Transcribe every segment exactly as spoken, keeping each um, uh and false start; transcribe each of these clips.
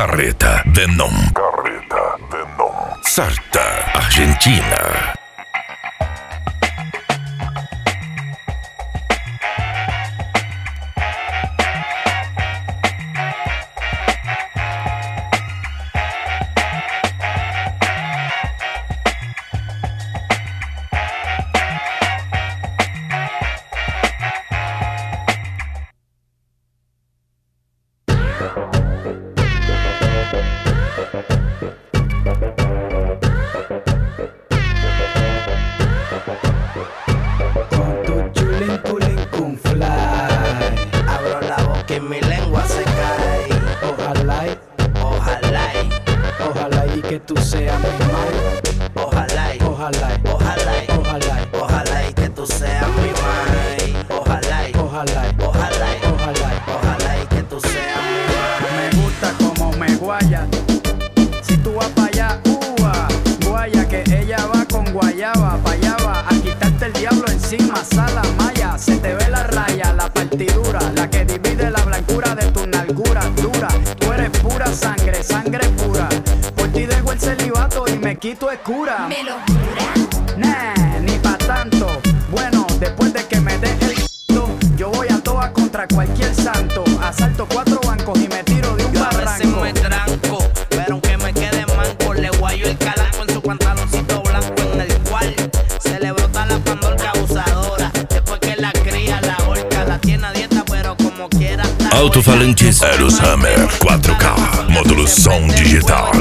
Carreta Venom. Carreta Venom. Sarta, Argentina. Quito es cura. ¿Me lo jura? Nah, ni pa' tanto. Bueno, después de que me deje el yo voy a toa contra cualquier santo. Asalto cuatro bancos y me tiro de un yo barranco. A veces me tranco, pero aunque me quede manco, le guayo el calaco en su pantaloncito blanco, en el cual se le brota la pandorca abusadora. Después que la cría, la horca, la tiene a dieta, pero como quiera está. Alto-falantes Aerohammer cuatro K, módulo som digital.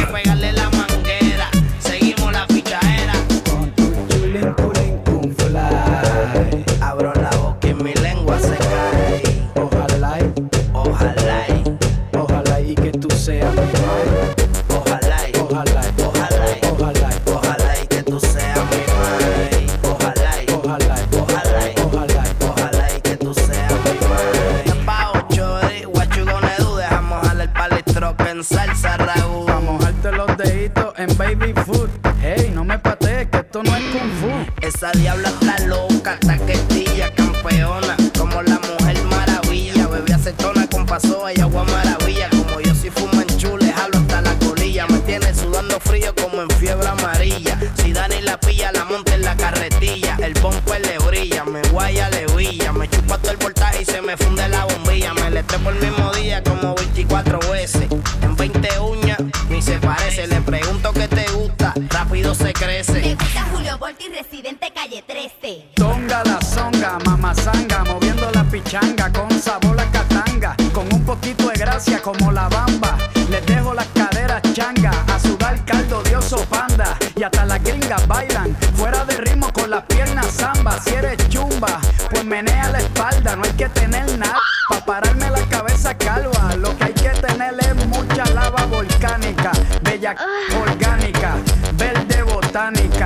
Salsa Raúl, vamos a darte los deditos en baby food. Hey, no me patees que esto no es kung fu. Esa diabla está loca, taquetilla, campeona, como la Mujer Maravilla. Bebé acetona con pasoa y agua maravilla. Como yo si fumo en chule, jalo hasta la colilla. Me tiene sudando frío como en fiebre amarilla. Si Dani la pilla, la monta en la carretilla. El bumper le brilla, me guaya, le brilla. Me chupa todo el voltaje y se me funde la bombilla. Me le trepo el mismo día como veinticuatro veces. En veinte uñas, ni se parece. Le pregunto qué te gusta, rápido se crece. Me gusta Julio Volti, residente calle trece. Tonga la zonga, mamazanga, moviendo la pichanga con sabor la catanga, con un poquito de gracia como la bamba. Les dejo las caderas changa, a sudar caldo de oso panda. Y hasta las gringas bailan, fuera de ritmo con las piernas zamba. Si eres chumba, pues menea la espalda. No hay que tener nada pa' pararme la cabeza calva. Lo que hay que tener es mucha lava volcánica, bella orgánica, verde botánica,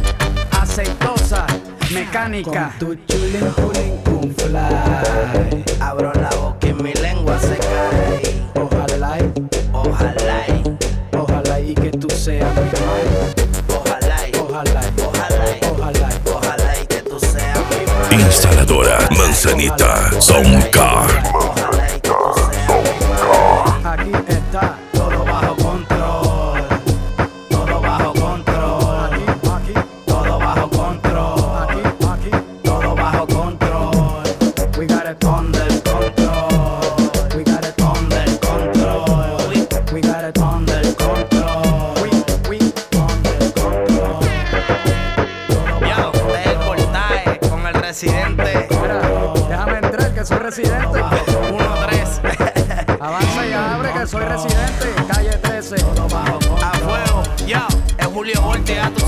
aceitosa, mecánica. Con tu chulín, chulín, un fly. Abro la boca y mi lengua se cae. Ojalá, ojalá, ojalá y que tú seas mi madre. Ojalá, ojalá, ojalá, ojalá, ojalá y que tú seas mi madre. Instaladora Manzanita Soundcar. Ojalá y que tú seas mi madre. Aquí está todo bajo control. Todo bajo control. Aquí, aquí, todo bajo control. aquí, aquí. Todo bajo control. We got it Under control. We got it Under control. We, We got it under control. We, we. Under control. Yo, de el voltaje con el residente. Mira, déjame entrar que soy residente. uno tres. Avanza y abre que soy residente. Calle trece. A fuego. Yo, es Julio Volti, a tu